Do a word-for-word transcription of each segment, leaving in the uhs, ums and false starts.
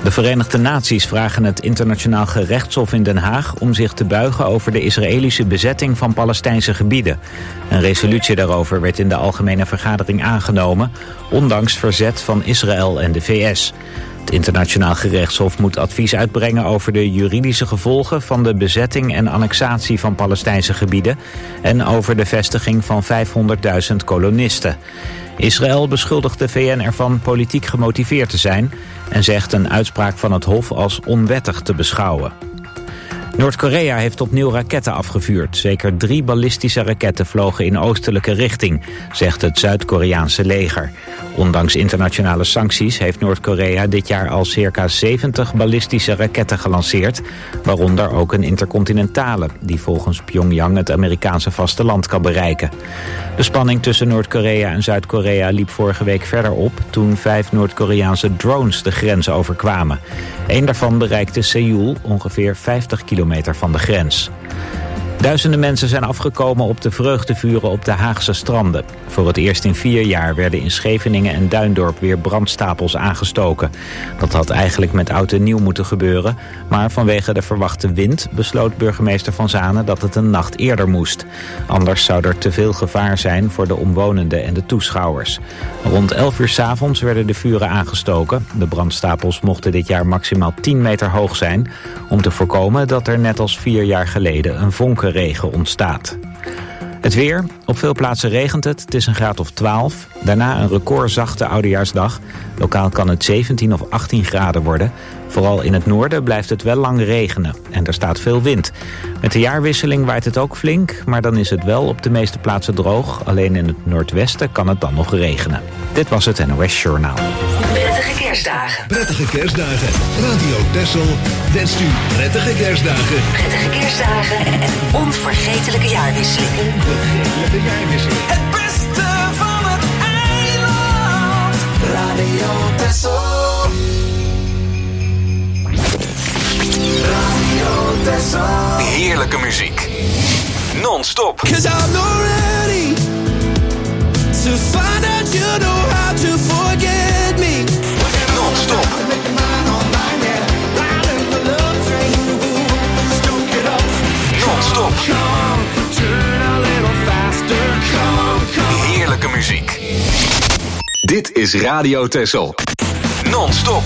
De Verenigde Naties vragen het Internationaal Gerechtshof in Den Haag om zich te buigen over de Israëlische bezetting van Palestijnse gebieden. Een resolutie daarover werd in de Algemene Vergadering aangenomen, ondanks verzet van Israël en de V S. Het Internationaal Gerechtshof moet advies uitbrengen over de juridische gevolgen van de bezetting en annexatie van Palestijnse gebieden en over de vestiging van vijfhonderdduizend kolonisten. Israël beschuldigt de V N ervan politiek gemotiveerd te zijn en zegt een uitspraak van het Hof als onwettig te beschouwen. Noord-Korea heeft opnieuw raketten afgevuurd. Zeker drie ballistische raketten vlogen in oostelijke richting, zegt het Zuid-Koreaanse leger. Ondanks internationale sancties heeft Noord-Korea dit jaar al circa zeventig ballistische raketten gelanceerd, waaronder ook een intercontinentale, die volgens Pyongyang het Amerikaanse vasteland kan bereiken. De spanning tussen Noord-Korea en Zuid-Korea liep vorige week verder op toen vijf Noord-Koreaanse drones de grens overkwamen. Eén daarvan bereikte Seoul, ongeveer vijftig kilometer van de grens. Duizenden mensen zijn afgekomen op de vreugdevuren op de Haagse stranden. Voor het eerst in vier jaar werden in Scheveningen en Duindorp weer brandstapels aangestoken. Dat had eigenlijk met oud en nieuw moeten gebeuren, maar vanwege de verwachte wind besloot burgemeester Van Zanen dat het een nacht eerder moest. Anders zou er te veel gevaar zijn voor de omwonenden en de toeschouwers. Rond elf uur 's avonds werden de vuren aangestoken. De brandstapels mochten dit jaar maximaal tien meter hoog zijn, om te voorkomen dat er net als vier jaar geleden een vonkenregen ontstaat. Het weer. Op veel plaatsen regent het. Het is een graad of twaalf. Daarna een recordzachte oudejaarsdag. Lokaal kan het zeventien of achttien graden worden. Vooral in het noorden blijft het wel lang regenen. En er staat veel wind. Met de jaarwisseling waait het ook flink. Maar dan is het wel op de meeste plaatsen droog. Alleen in het noordwesten kan het dan nog regenen. Dit was het N O S Journaal. Prettige kerstdagen. Prettige kerstdagen. Radio Texel wenst u prettige kerstdagen. Prettige kerstdagen en een onvergetelijke jaarwisseling. Onvergetelijke jaarwisseling. Het beste van het eiland. Radio Texel. Radio Texel. Heerlijke muziek. Non-stop. 'Cause I'm not ready to find out you know how to forget me. Non-stop. Non-stop. Heerlijke muziek. Dit is Radio Texel. Non-stop.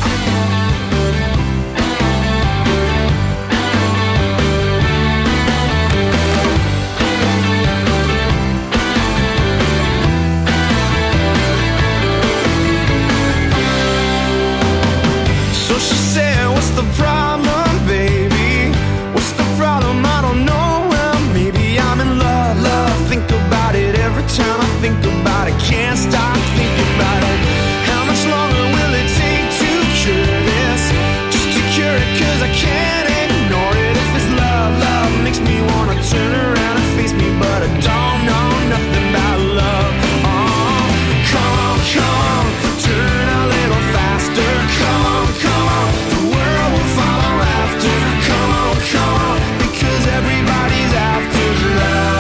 So she said, what's the problem, baby? What's the problem? I don't know. Well, maybe I'm in love, love. Think about it every time I think about it. Can't stop thinking about it. How much longer will it take to cure this? Just to cure it, 'cause I can't ignore it. If it's love, love makes me wanna turn around and face me, but I don't know nothing about love. Oh, come on, come on, turn a little faster. Come on, come on, the world will follow after. Come on, come on, because everybody's after love.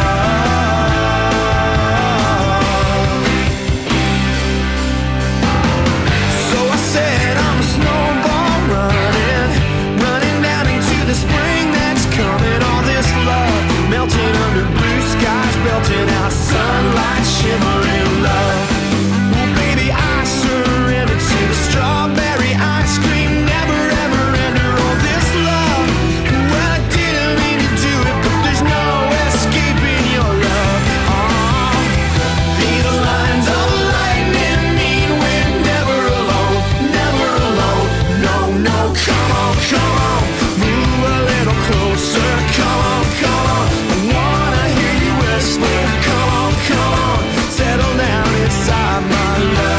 So I said I'm a snowball running, running down into the spring that's coming. All this love melting under blue skies, belting out sunlight, shimmering love. Well, baby, I surrender to the strawberry ice cream, never ever ender all this love. Well, I didn't mean to do it, but there's no escaping your love. Oh, these lines of lightning mean we're never alone, never alone. No, no, come on, come on, move a little closer. Come on, come on, I wanna hear you whisper. Come on, come on, settle down inside my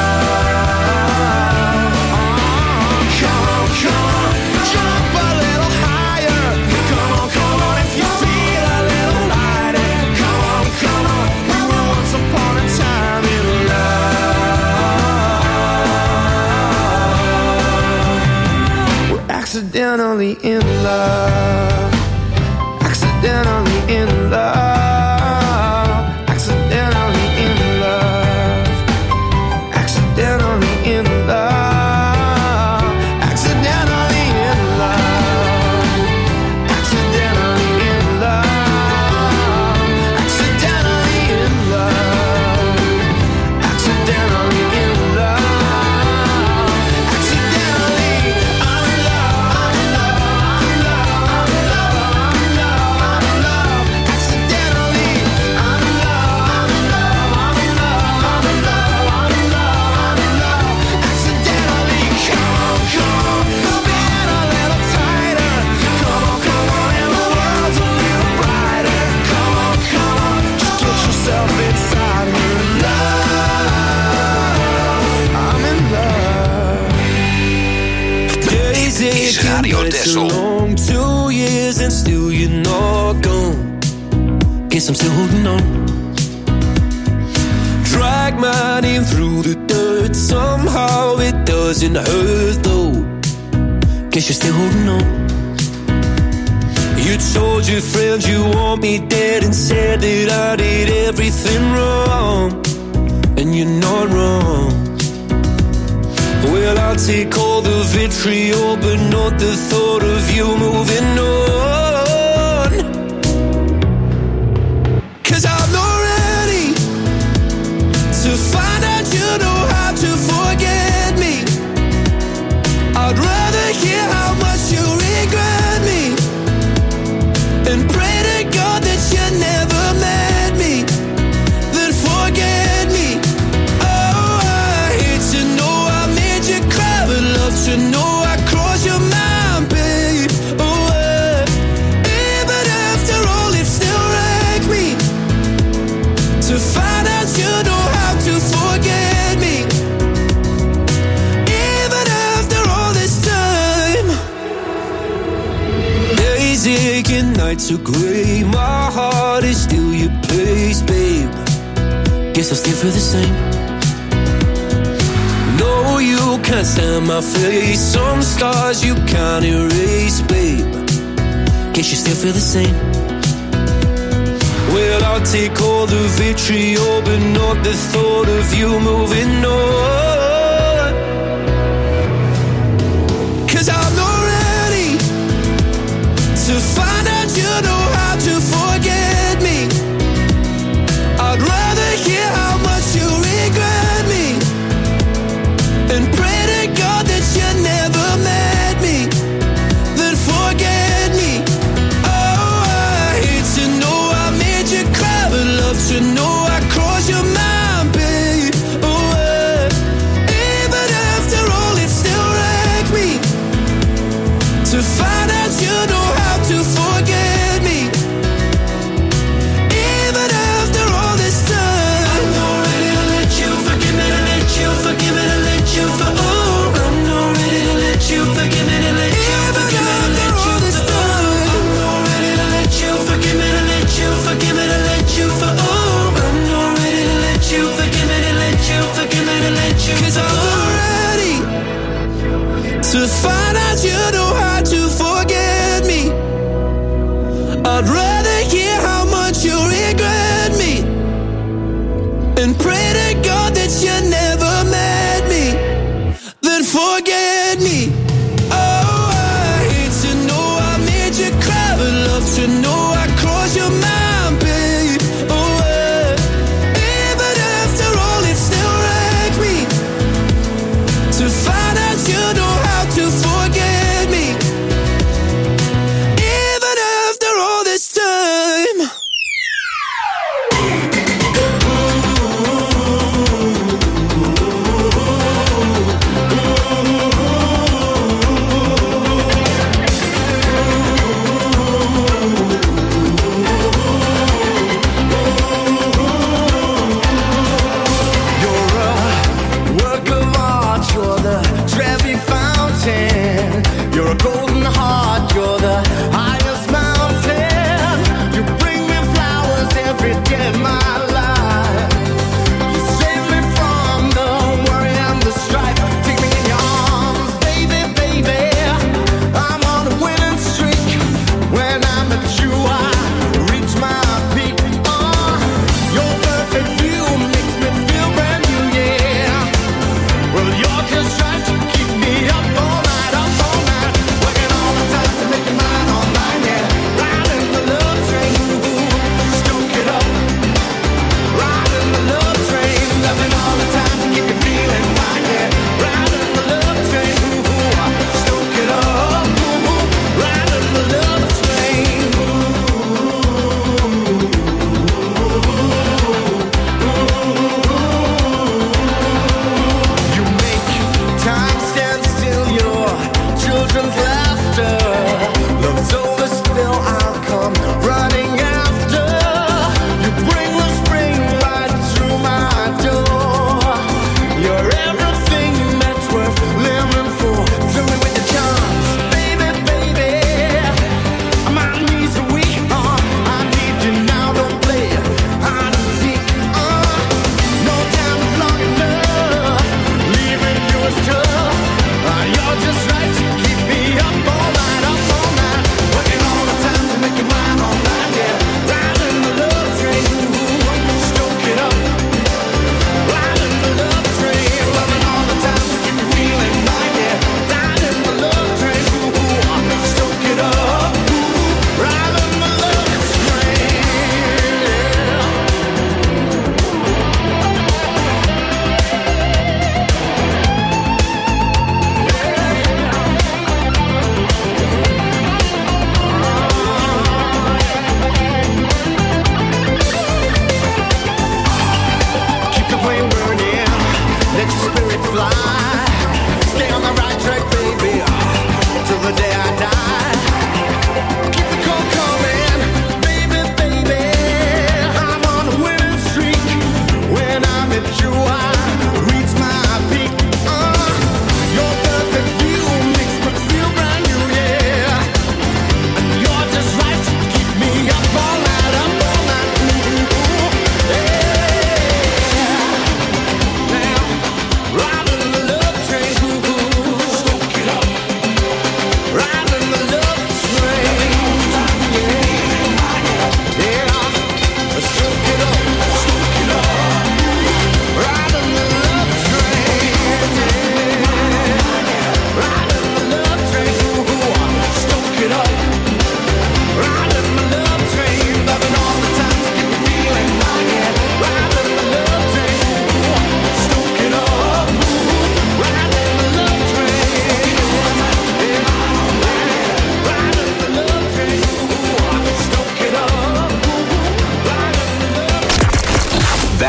love. Oh, come on, come on, jump a little higher. Come on, come on, if you feel a little lighter. Come on, come on, we were once upon a time in love. We're accidentally in love. Accidentally in love. Accidentally in love. Accidentally in love. Accidentally Radio Texel. Long two years and still you're not gone. Guess I'm still holding on. Drag my name through the dirt. Somehow it doesn't hurt though. Guess you're still holding on. You told your friends you want me dead and said that I did everything wrong. And you're not wrong. Well, I'll take all the vitriol, but not the thought of you moving on. 'Cause I'm not ready to find out you know how to forget me. I'd rather hear how much you regret me and pray to God that you never met me, then forget me. Oh, I hate to know I made you cry, but love to know I crossed your mind, babe. Oh, uh, even after all, it still wrecked me to find out you know how to forget me. Even after all this time, days aching, nights are grey. My heart is still your place, babe. Guess I still feel the same. No, you can't stand my face. Some scars you can't erase, babe. Guess you still feel the same. Well, I'll take all the vitriol, but not the thought of you moving on. 'Cause I'm not ready to find out you know how to forget me. I'd rather hear how much you regret me and pray to God that you never met me, then forget me. Oh, I hate to know I made you cry, but love to know I crossed your mind, babe. Oh, uh, even after all, it still wrecked me to find out you know how to forget me. Even after all this time, I'm not ready to let you forgive me, to let you forgive me, to let you for oh, I'm not ready to let you forgive me, to let you forgive me, to let you for oh, I'm not ready to let you forgive me, to let you forgive me, to let you for oh, I'm not ready to let you forgive me, to let you forgive me, to let you 'cause I'm not ready to find out you know how to forget me. I'd rather hear how much you regret me and pray to God that you never met me, then forget me. Oh, I hate to know I made you cry, but love to know I crossed your mind, babe. Oh, uh, even after all, it still wrecked me to find out you know how to forget me. Even after all this time. Well, you're just trying to keep me up all night, up all night, working all the time.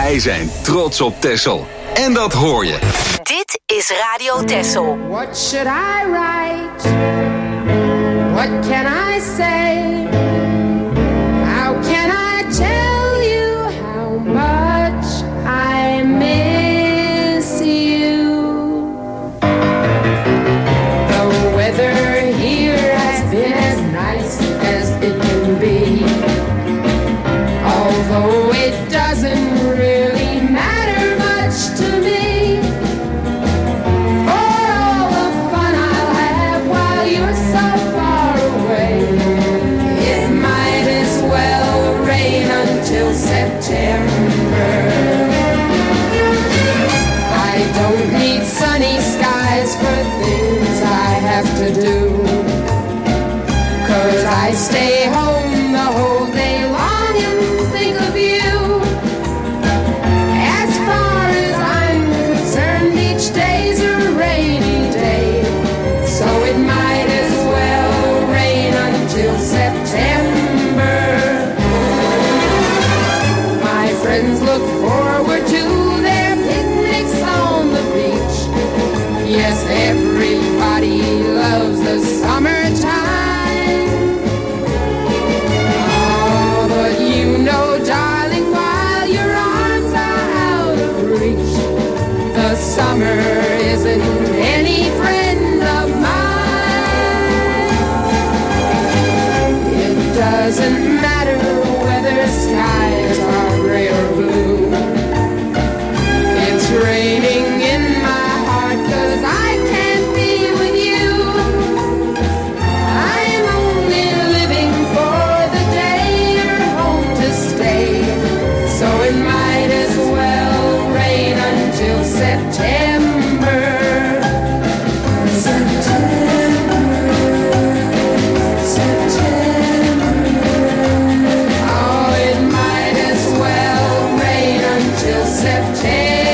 Wij zijn trots op Texel. En dat hoor je. Dit is Radio Texel. What should I write? What can I say? How can I tell you how much I miss you? The weather here has been as nice as it can be. Although it doesn't really matter much to me. For all the fun I'll have while you're so far away, it might as well rain until September. I don't need sunny skies for things I have to do, 'cause I stay home the whole day long and think of you. As far as I'm concerned, each day's a rainy day, so it might as well rain until September. My friends look forward to their picnics on the beach. Yes, everybody loves the summertime. Oh, but you know, darling, while your arms are out of reach, the summer isn't any friend of mine. It doesn't matter whether skies are gray or blue. It's raining in my heart 'cause I can't be with you. I'm only living for the day you're home to stay, so it might as well rain until September. September, September. Oh, it might as well rain until September.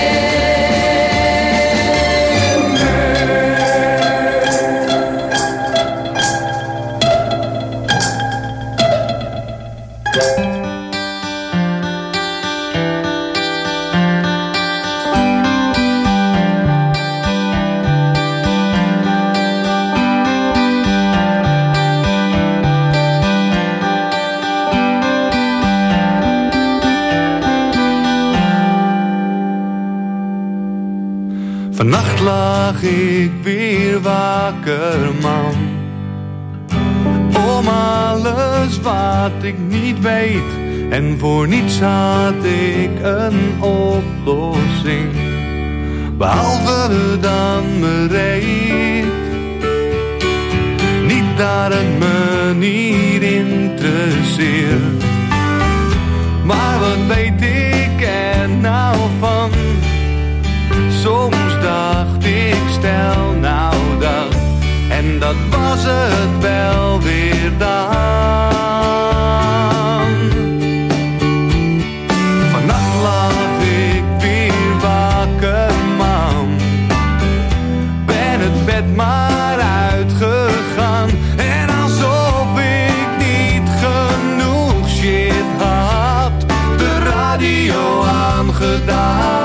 Vannacht lag ik weer wakker, man, om alles wat ik niet weet. En voor niets had ik een oplossing, behalve dan bereid. Niet dat het me niet interesseert, maar wat weet ik er nou van? Soms dacht ik, stel nou dat, en dat was het wel weer dan. Vannacht lag ik weer wakker, man, ben het bed maar uitgegaan, en alsof ik niet genoeg shit had, de radio aangedaan.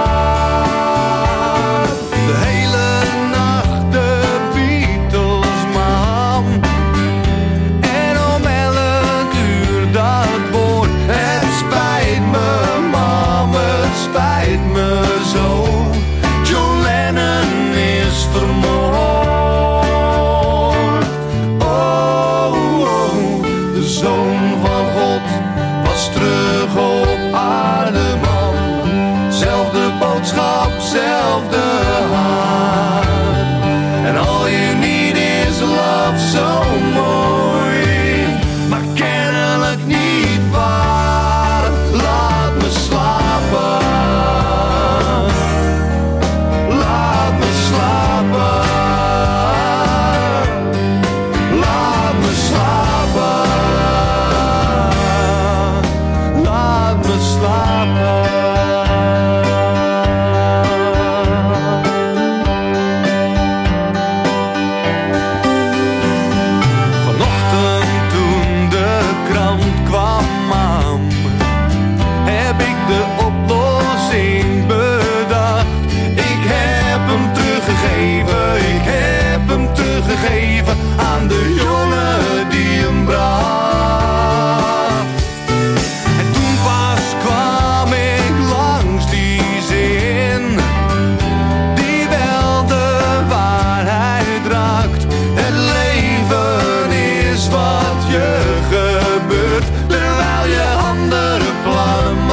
Het leven is wat je gebeurt terwijl je andere plannen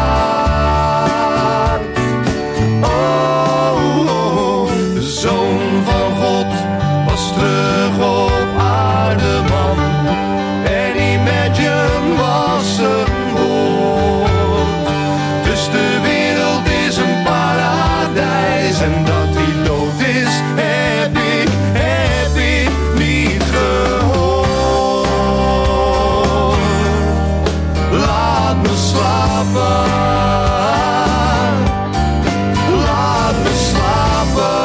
maakt. Oh, oh, de Zoon van God was terug op aarde, man. En Imagine was een woord. Dus de wereld is een paradijs. En dat hij dood is, heb ik, heb ik niet gehoord. Laat me slapen. Laat me slapen.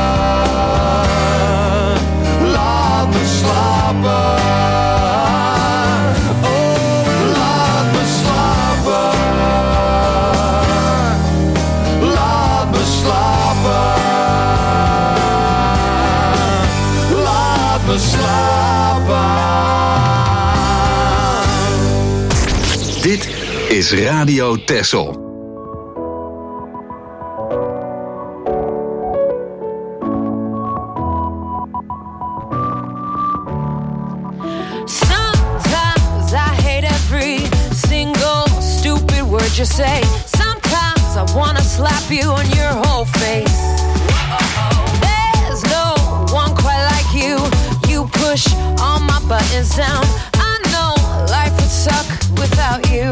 Laat me slapen. Dit is Radio Texel. Sometimes I hate every single stupid word you say. Sometimes I wanna slap you on your whole face. There's no one quite like you. You push all my buttons down. I know life would suck without you.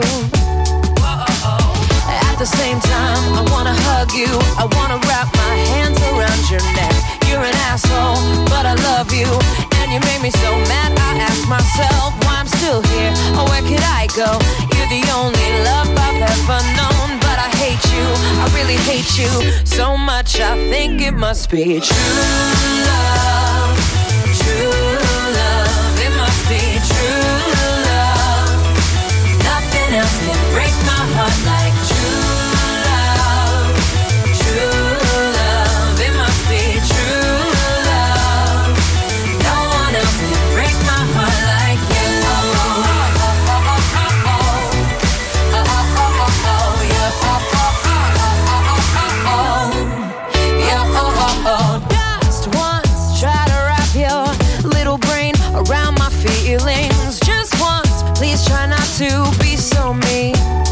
At the same time, I wanna hug you. I wanna wrap my hands around your neck. You're an asshole, but I love you. And you made me so mad, I ask myself why I'm still here. Or where could I go? You're the only love I've ever known. But I hate you, I really hate you so much, I think it must be true love. True love, it must be true love. Nothing else can break my heart like true love. True love, it must be true love. No one else can break my heart like you. Oh, oh, oh, oh, oh, oh, oh, oh, oh, oh, yeah, oh, oh, oh, oh, oh, oh, yeah, oh, oh, oh. Just once, try to wrap your little brain around my feelings. Just once, please try not to be so mean.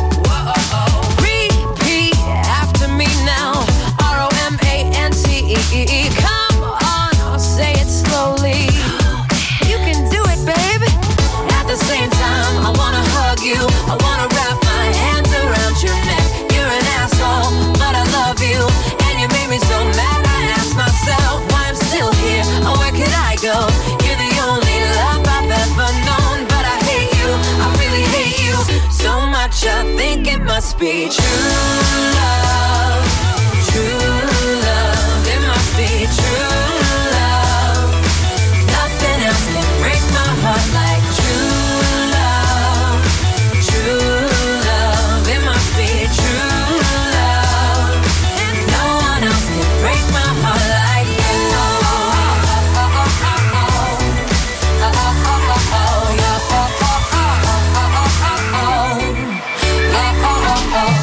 Repeat after me now. R O M A N C E E. Come on, I'll say it slowly. You can do it, baby. At the same time, I wanna hug you. I wanna wrap my hands around your neck. You're an asshole, but I love you. And you made me so mad, I ask myself why I'm still here. Or where could I go? You're the only love I've ever known. But I hate you, I really hate you so much, I think it must be true love. True love, it must be true love. Nothing else can break my heart like true love. True love, it must be true love. And no one else can break my heart like you. Oh, oh, oh, oh, oh, oh, oh, oh, oh, oh, yeah, oh, oh, oh, oh, oh, oh, oh, yeah, oh, oh, oh.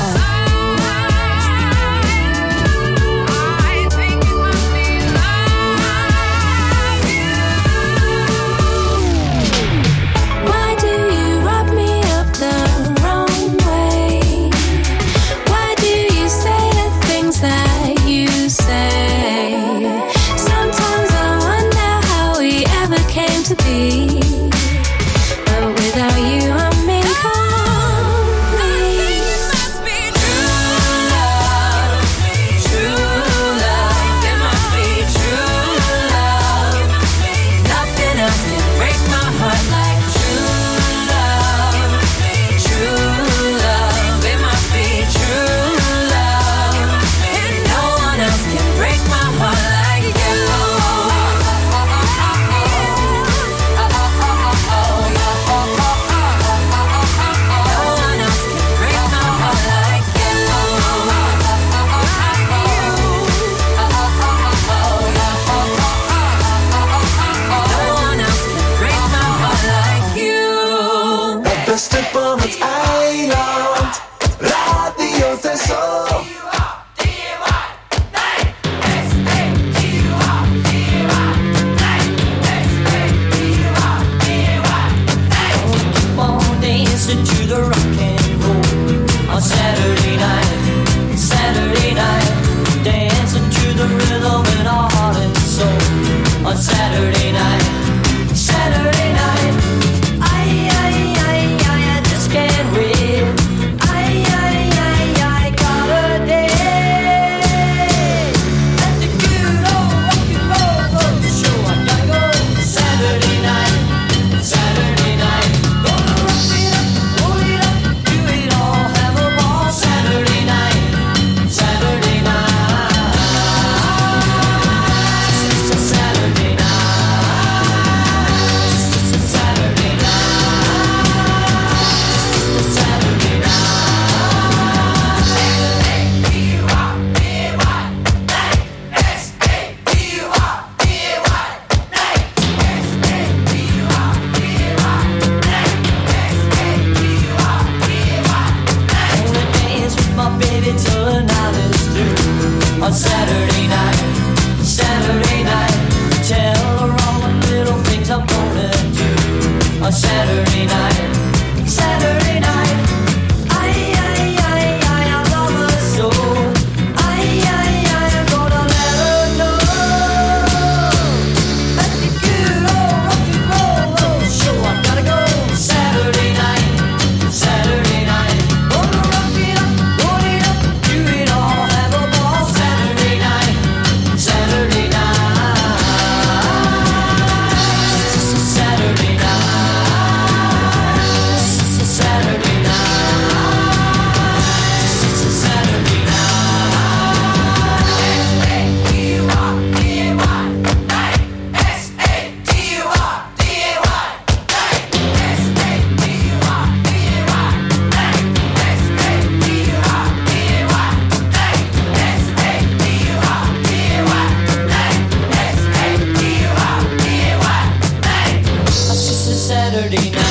I think it must be like you. Why do you rub me up the wrong way? Why do you say the things that you say? Sometimes I wonder how we ever came to be. But without you, I'm incomplete. It must be true love. True love, it must be true love. Nothing else can break my heart like true love. True love, it must be true love. And no one else can break my heart like you. Oh, oh, oh, oh, oh, oh, the rock and roll. On Saturday night, Saturday night, dancing to the rhythm in our heart and soul. On Saturday night, Saturday night, I, I, I, I, I just can't wait. I, I, I, I got a day at the good old rock and roll road show. I gotta go Saturday night, Saturday night. Gonna rock it up, roll it up, do it all, have a ball. Saturday night, Saturday night, just a Saturday night, just a Saturday night, just a Saturday night. Wanna dance with my baby till the night is through. On Saturday night, Saturday night, tell her all the little things I'm gonna do. On Saturday night, Saturday night, I, I, I, I, I love her so. I, I, I, I'm gonna let her know. At the good old rock and roll road show, I gotta go Saturday night, Saturday night. Gonna rock it up, roll it up, do it all, have a ball. Saturday night, Saturday night, just a Saturday night, just a Saturday night, just a Saturday night. S A T U R D A Y night, S A T U R D A Y night, S A T U R D A Y night, S A T U R D A Y night, S A T U R D A Y night, S A T U R D A Y night. It's just a Saturday night.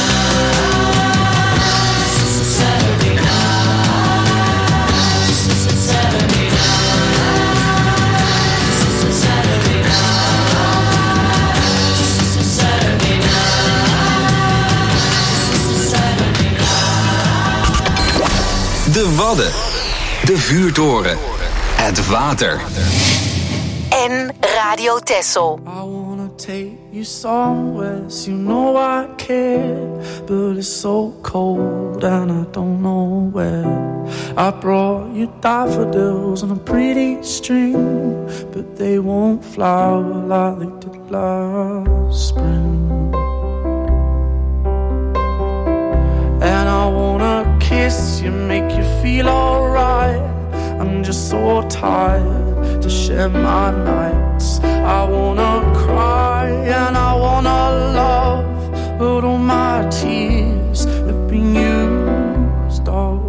It's just a Saturday night. It's just a Saturday night. It's just a Saturday night. It's just a Saturday night. It's just a Saturday night. De Wadden. De vuurtoren. Het water. En Radio Texel. I wanna take you somewhere, so you know I care, but it's so cold and I don't know where. I brought you daffodils on a pretty string, but they won't flower like they did last spring. And I wanna kiss you, make you feel alright. I'm just so tired to share my nights. I wanna cry and I wanna love, but all my tears have been used up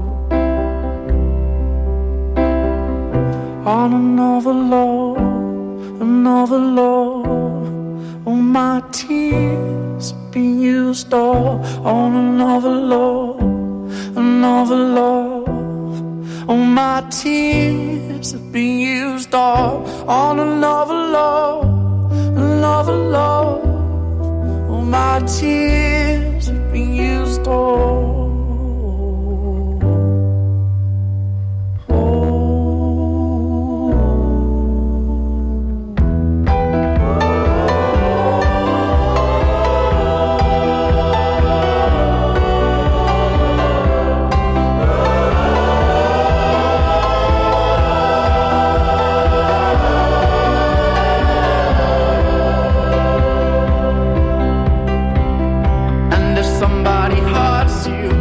on another love, another love. All my tears have been used up on another love, another love. All my tears have been used up on another love, another love. All my tears have been used up. Somebody hurts you,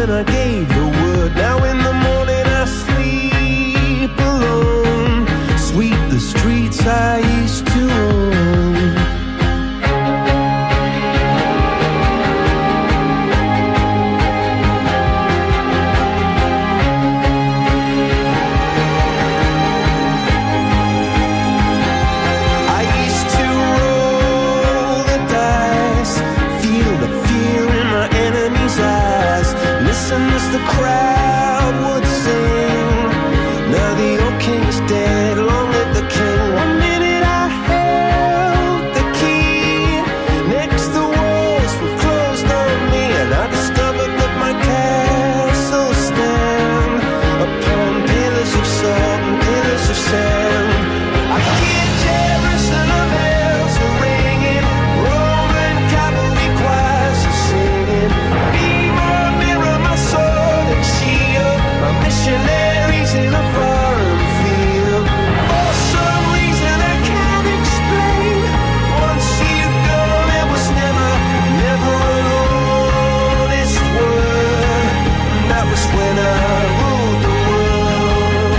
when I gave the word. Now in the morning I sleep alone. Sweep the streets I used to own. As the crowd would sing, now the old king is dead, long live the king. One minute I held the key, next the walls were closed on me, and I discovered that my castle stand upon pillars of salt and pillars of sand. I hear Jerusalem bells are ringing, Roman cavalry choirs are singing. Be more mirror my sword and shield, my missionaries in a foreign field. For some reason I can't explain, once you go there was never, never an honest word. And that was when I ruled the world.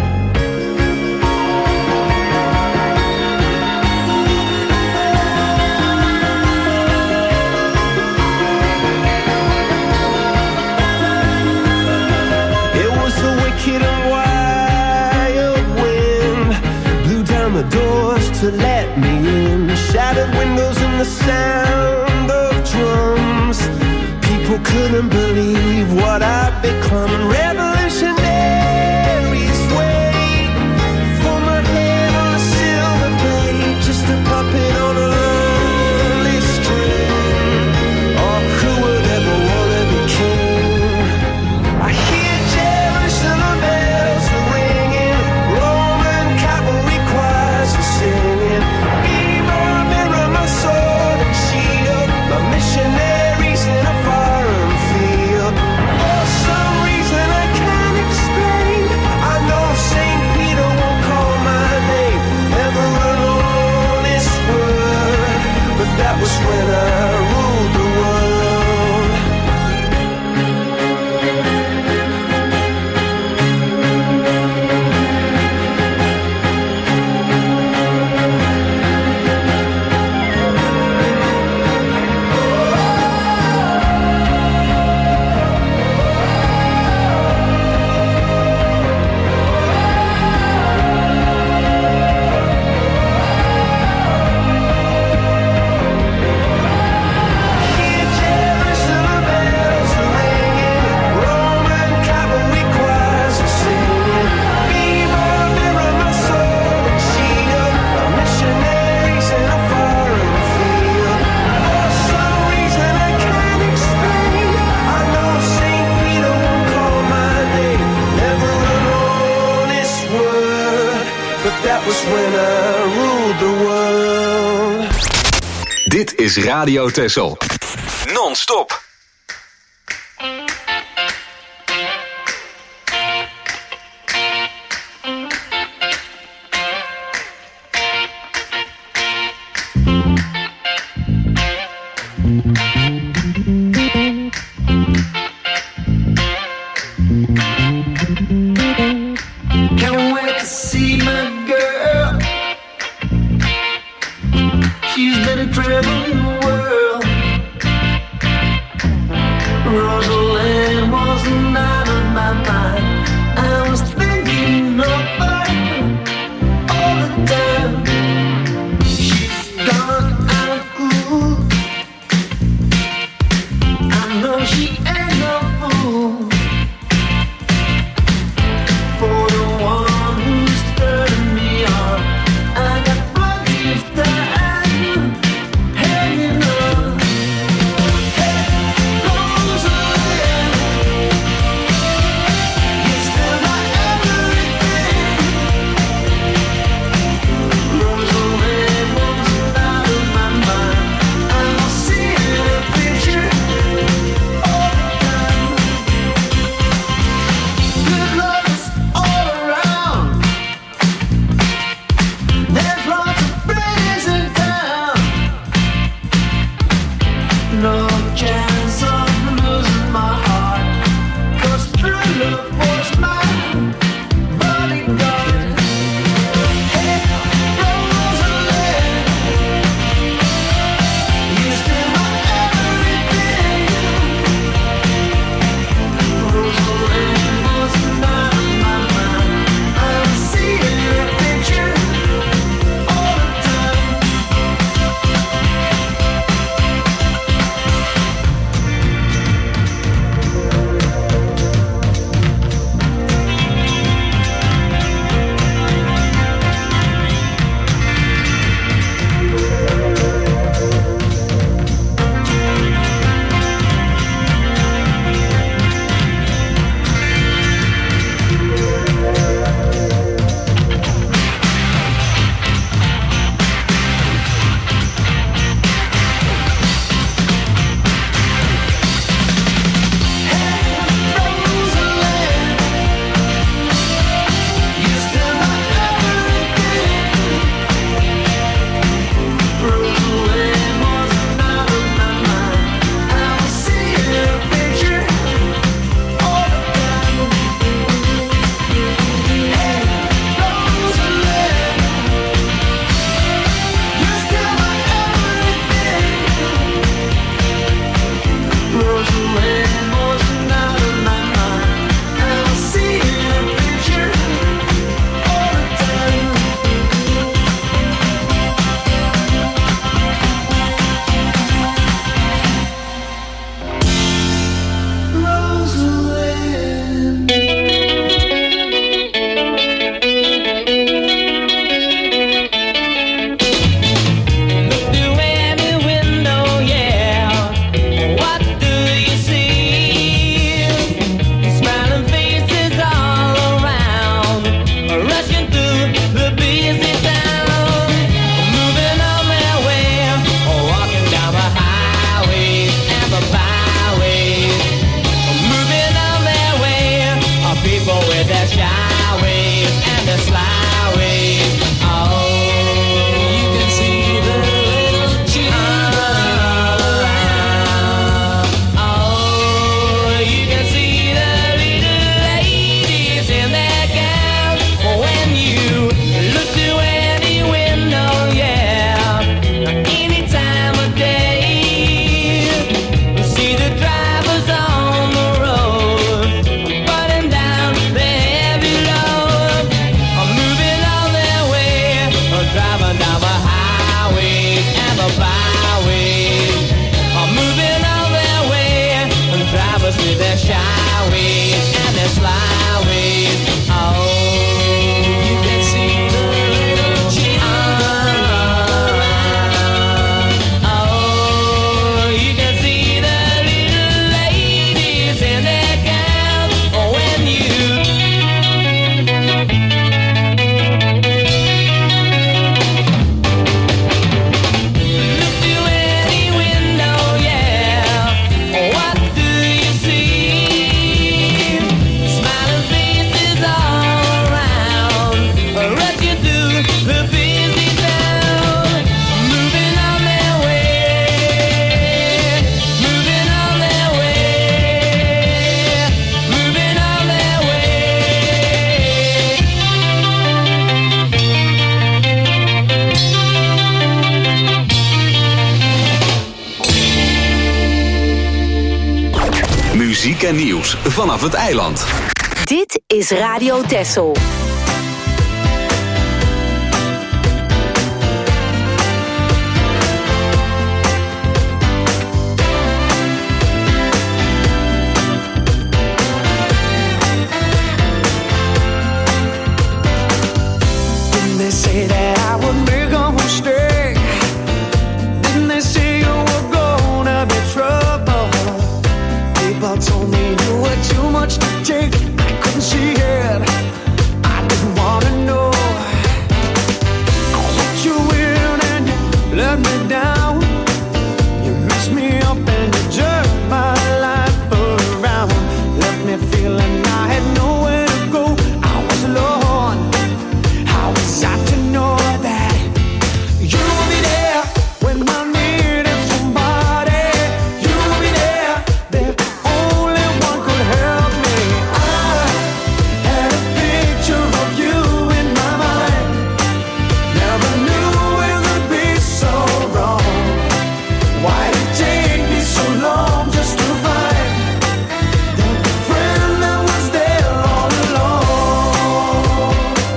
It was the wicked and wild wind, blew down the doors to let me in. Shattered windows and the sound of drums. People couldn't believe what I'd become. And revolutionaries wait for my head on a silver plate, just a puppet on a lonely string. Oh, who would ever wanna be king? I hear Jerusalem bells are ringing, Roman cavalry choirs are singing. Be more mirror my sword and shield, my missionaries in a foreign field. For some reason I can't explain, I know Saint Peter won't call my name, never an honest word. But that was when I ruled the world. Hear Jerusalem bells are ringing, Roman cavalry choirs are singing. Be more mirror my sword and shield, my missionaries in a foreign field. For some reason I can't explain, I know Saint Peter won't call my name, never an honest word. But that was when I ruled the world. Dit is Radio Texel. Non-stop. Can't wait to see my girl. She's been traveling the world. Rosalind was not of my mind. I was thinking of her all the time. She's gone out of school. I know she ain't no fool. For the one who's turning me on, I got plenty of time. Hang their shy ways and their sly ways. Oh, you can see the little children around. Oh, you can see the little ladies in their gowns. Oh, when you Muziek en nieuws vanaf het eiland. Dit is Radio Texel. Didn't they say that I would make a mistake? Didn't they say you were gonna be trouble? People told me you were too much to take. I couldn't see it. I didn't wanna know. I let you in and you let me down. You messed me up and you turned my life around. Left me feeling I had nowhere to go. I was alone. How was I to know that you would be there when I needed somebody? You would be there, the only one could help me. I had a picture of you in my mind. Never knew it would be so wrong. Why did it take me so long just to find the friend that was there all along?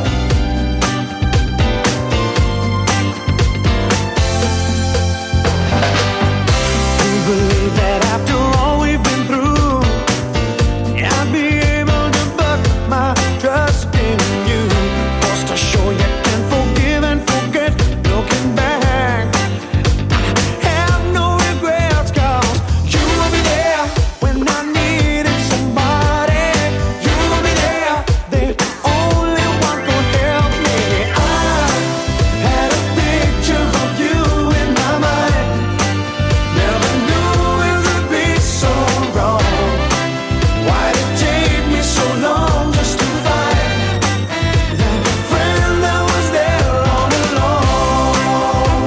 Do you believe that after all we've been through, I'd be able to put my trust in you? Just to show you can forgive and forget. Looking back, I have no regrets, 'cause you will be there when I needed somebody. You will be there, the only one could help me. I had a picture of you in my mind. Never knew it would be so wrong. Why did it take me so long just to find that friend that was there all along?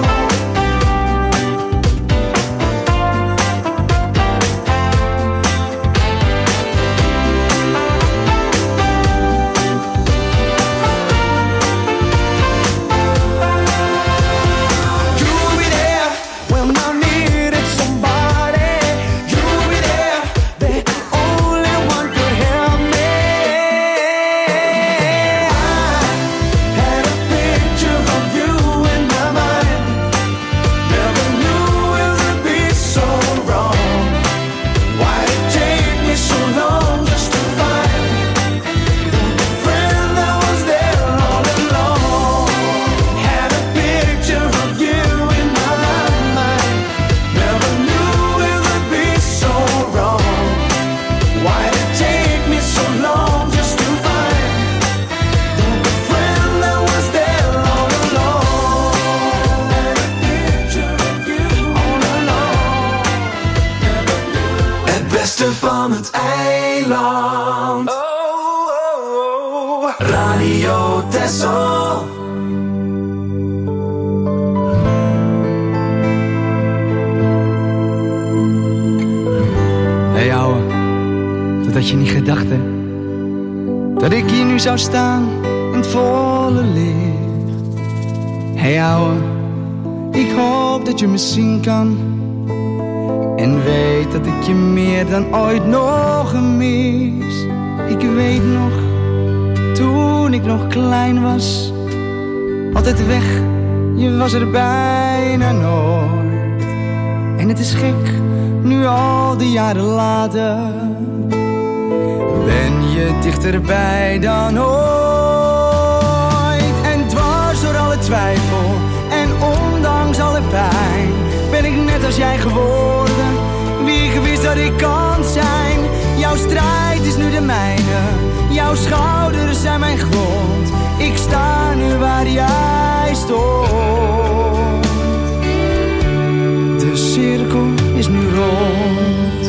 You will be there when I needed somebody. You will be there, the only one could help me. I had a picture of you in my mind. Never knew it would be so wrong. Why did it take me so long just to find the friend that was there all along? Had a picture of you in my mind. Never knew it would be so wrong. Why did it take me so long just to find the friend that was there all along? Had a picture of you all along. Het beste van het eiland. Oh, oh, oh. Radio Texel. Hey ouwe, dat had je niet gedacht hè? Dat ik hier nu zou staan in het volle licht. Hey ouwe, ik hoop dat je me zien kan. En weet dat ik je meer dan ooit nog mis. Ik weet nog, toen ik nog klein was. Altijd weg, je was er bijna nooit. En het is gek, nu al die jaren later, ben je dichterbij dan ooit. En dwars door alle twijfel en ondanks alle pijn ben ik net als jij geworden, wie ik wist dat ik kan zijn. Jouw strijd is nu de mijne, jouw schouders zijn mijn grond. Ik sta nu waar jij stond. De cirkel is nu rond.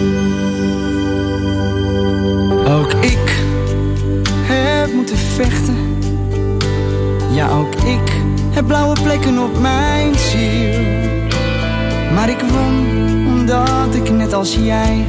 Ook ik heb moeten vechten. Ja, ook ik heb blauwe plekken op mijn ziel. Maar ik won omdat ik net als jij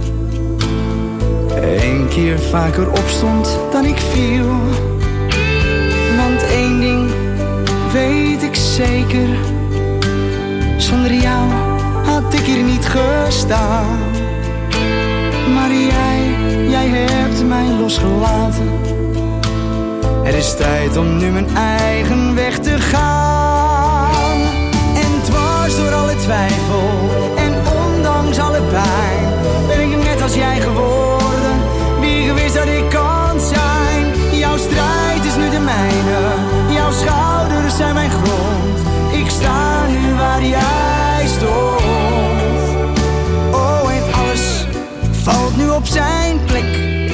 Eén keer vaker opstond dan ik viel. Want één ding weet ik zeker, zonder jou had ik hier niet gestaan. Maar jij, jij hebt mij losgelaten. Er is tijd om nu mijn eigen weg te gaan. En dwars door alle twijfel en ondanks alle pijn ben ik net als jij geworden, wie gewist dat ik kan zijn. Jouw strijd is nu de mijne, jouw schouders zijn mijn grond. Ik sta nu waar jij stond. Oh, en alles valt nu op zijn plek.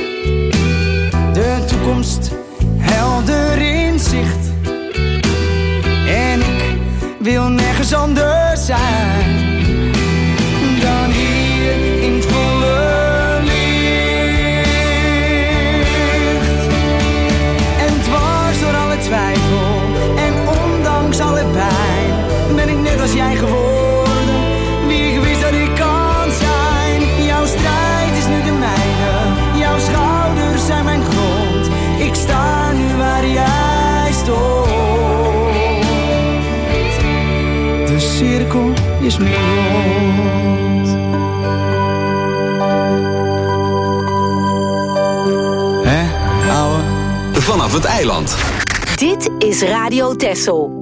De toekomst helder in zicht. En ik wil nergens anders zijn dan hier in het volle licht. En dwars door alle twijfel en ondanks alle pijn ben ik net als jij geworden, wie ik wist dat ik kan zijn. Jouw strijd is nu de mijne, jouw schouders zijn mijn grond. Ik sta nu waar jij stond. De cirkel is nu rond. Hè, ouwe? Vanaf het eiland. Dit is Radio Texel.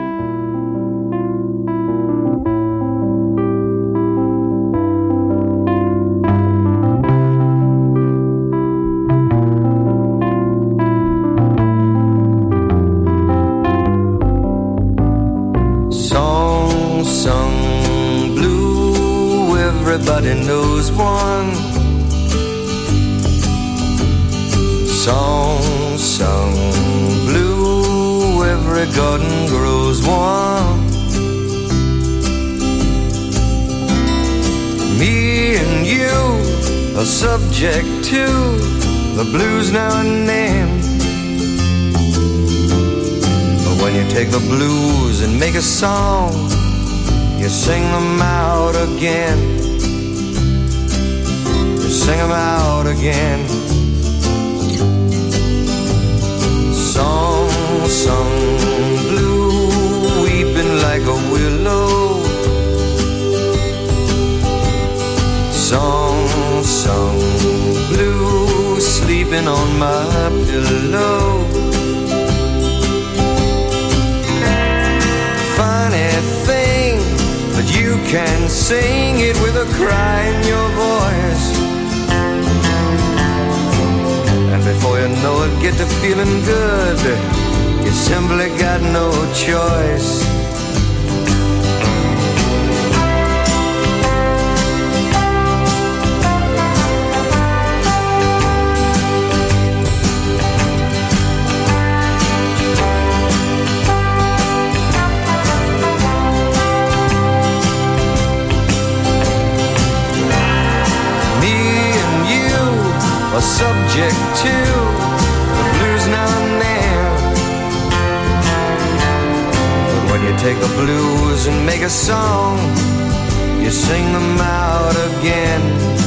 Everybody knows one song sung blue. Every garden grows one. Me and you are subject to the blues now and then. But when you take the blues and make a song, you sing them out again. Sing them out again. Song sung blue, weeping like a willow. Song sung blue, sleeping on my pillow. Funny thing, but you can sing it with a cry in your voice. Before you know it, get to feeling good. You simply got no choice. Subject to the blues now and then. But when you take the blues and make a song, you sing them out again.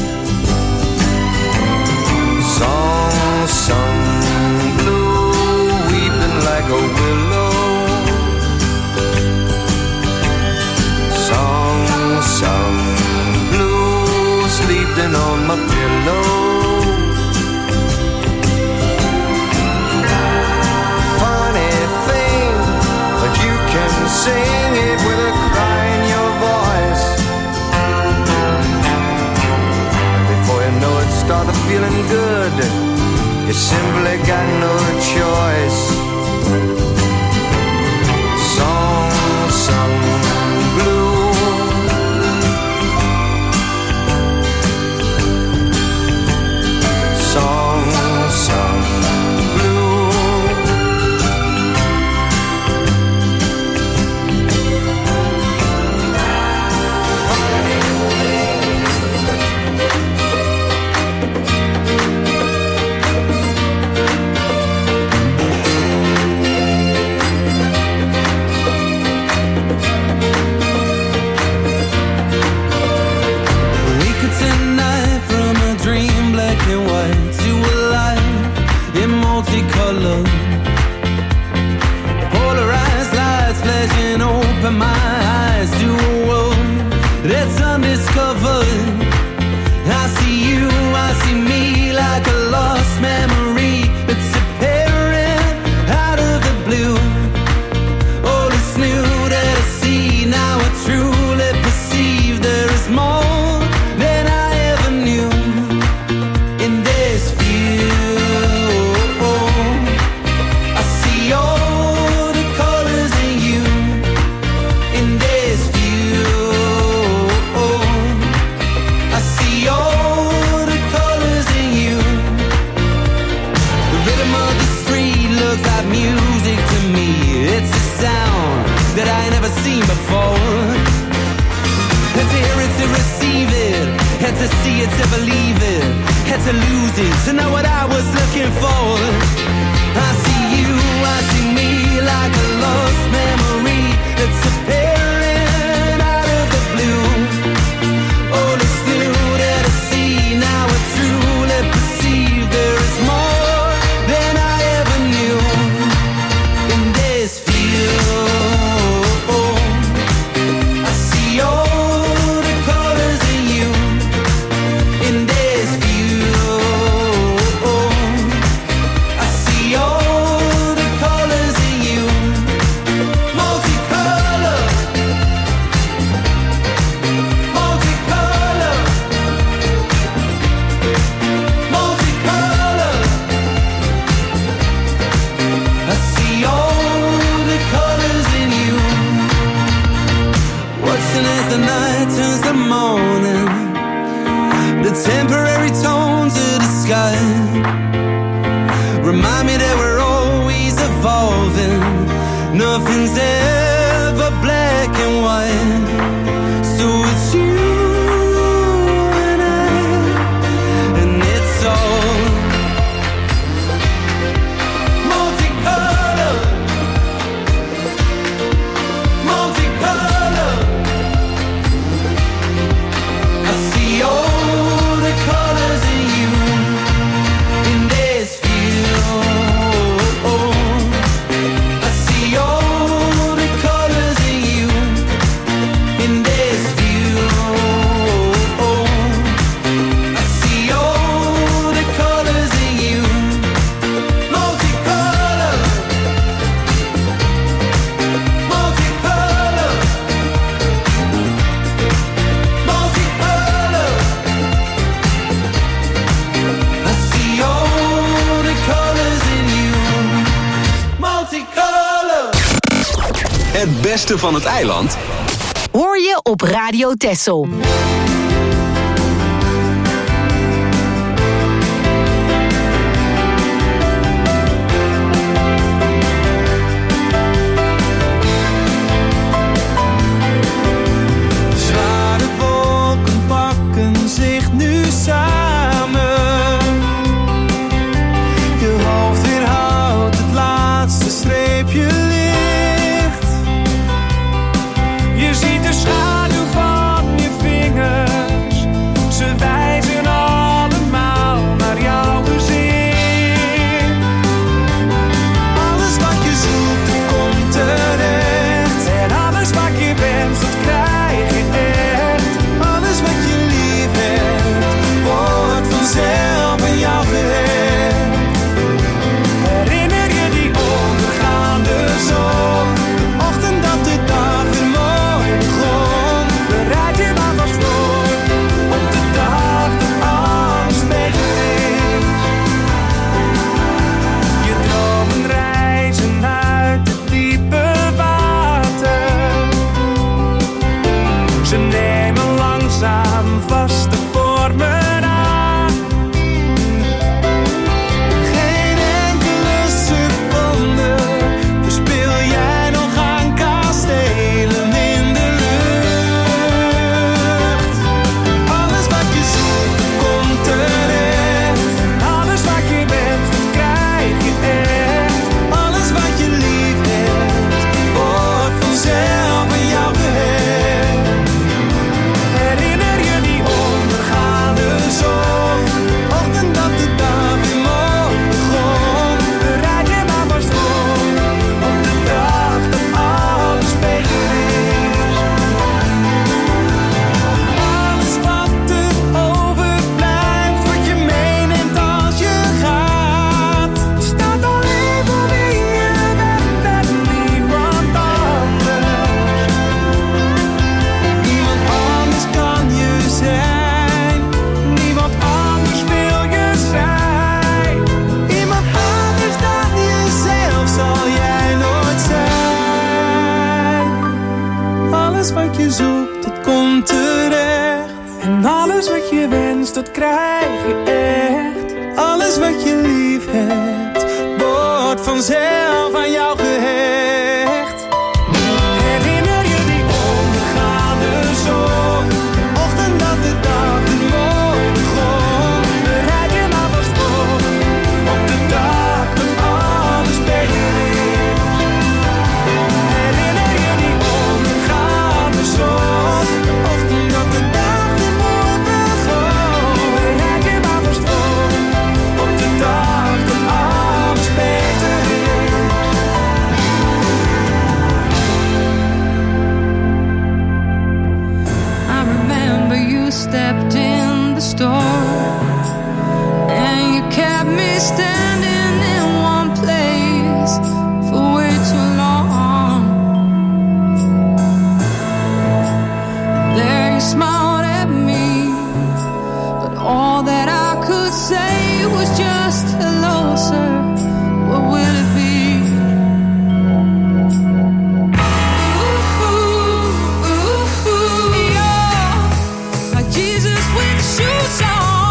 Song sung blue, weeping like a willow. Song sung blue, sleeping on my pillow. Sing it with a cry in your voice. And before you know it, start the feeling good. You simply got no choice. Song sung blue. Song sung blue. And white to a life in multicolor. Polarized lights flashing open my eyes to a world that's undiscovered. I see you, I see me like a lost memory that's appearing out of the blue. All is new that I see, now I truly perceive there is more than I ever knew. That I never seen before. Had to hear it to receive it, had to see it to believe it, had to lose it to know what I was looking for. I see you, I see me like a lost memory that's appearing out of the blue. All is new that I see, now I truly perceive there is more than I ever knew in this field. Temporary tones of the sky remind me that we're always evolving. Nothing's ever black and white. So it's you and I, and it's all multicolor, multicolor. I see all colors in you in this field. I see all the colors in you in this field. I see all the colors in you. Multicolor, multicolor, multicolor. I see all the colors in you. Multicolor. Het beste van het eiland hoor je op Radio Texel. Zware wolken pakken zich nu samen. Je hoofd weerhoudt het laatste streepje licht. Je ziet de schaduw van je vinger Ze nemen langzaam vaste vormen aan. Geen enkele seconde verspil jij nog aan kastelen in de lucht. Alles wat je zoekt komt terecht. Alles wat je wenst, dat krijg je echt. Alles wat je lief hebt, wordt vanzelf aan jou gehecht. Herinner je die ondergaande zon? Ochtend dat de dag weer mooi begon. Bereid je maar vast voor op de dag dat alles beter is. Alles wat er overblijft, wat je meeneemt als je gaat, staat alleen voor wie je bent en niemand anders. Niemand anders kan je zijn. Niemand anders wil je zijn. Iemand anders dan jezelf zal jij nooit zijn. Alles wat je zoekt, dat komt terecht. En alles wat je wenst, dat krijg je echt. Alles wat je lief hebt, wordt vanzelf aan jou gehecht. Herinner je die ondergaande zon? Ochtend dat de dag weer mooi begon. Bereid je maar vast voor op de dag dat alles beter is. Herinner je die ondergaande zon? Ochtend dat de dag weer mooi begon. Bereid je maar vast voor op de dag dat alles beter is. I remember you stepped in the store and you kept me standing in one place for way too long. There you smiled at me, but all that I could say was just hello, sir. What will it be? Ooh, ooh, ooh, yeah. Like Jesus with shoes on.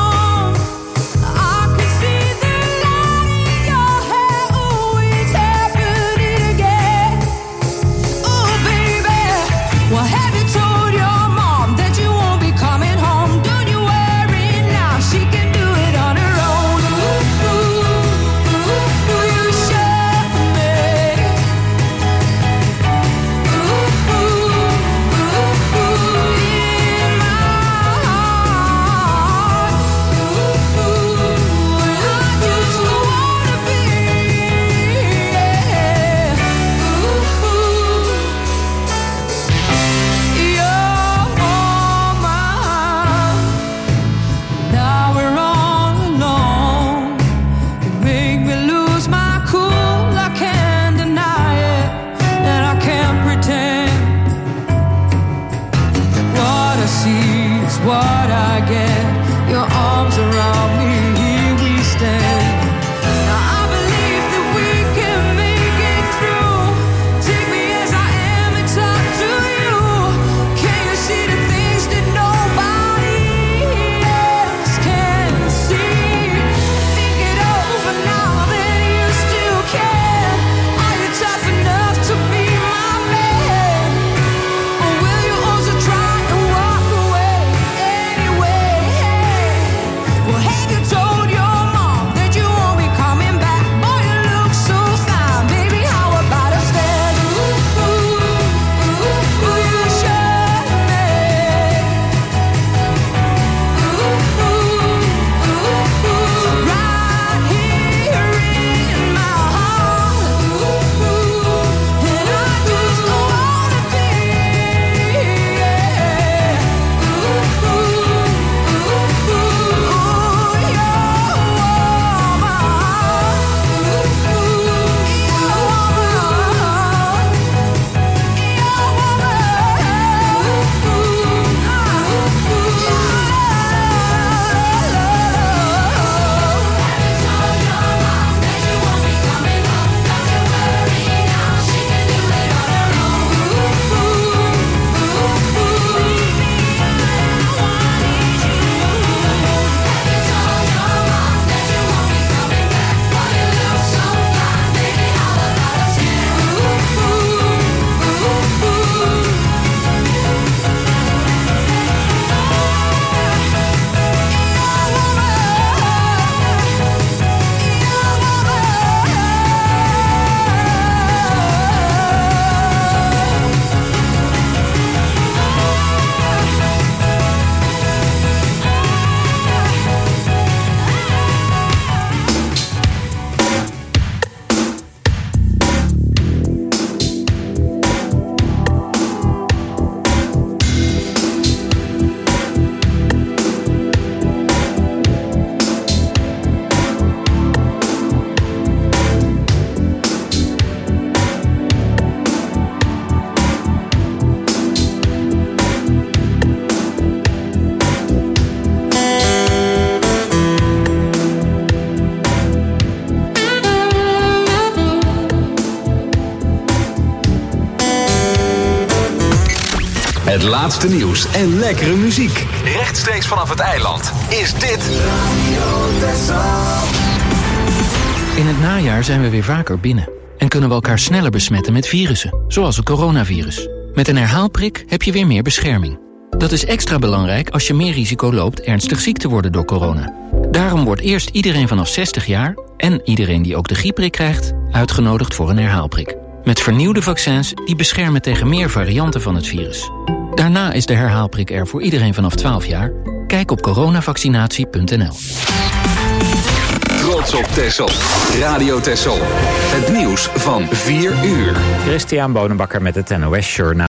Het laatste nieuws en lekkere muziek. Rechtstreeks vanaf het eiland is dit In het najaar zijn we weer vaker binnen. En kunnen we elkaar sneller besmetten met virussen, zoals het coronavirus. Met een herhaalprik heb je weer meer bescherming. Dat is extra belangrijk als je meer risico loopt ernstig ziek te worden door corona. Daarom wordt eerst iedereen vanaf zestig jaar... en iedereen die ook de griepprik krijgt, uitgenodigd voor een herhaalprik. Met vernieuwde vaccins die beschermen tegen meer varianten van het virus. Daarna is de herhaalprik er voor iedereen vanaf twaalf jaar. Kijk op coronavaccinatie punt n l. Trots op Texel. Radio Texel. Het nieuws van vier uur. Christian Bonenbakker met het N O S Journaal.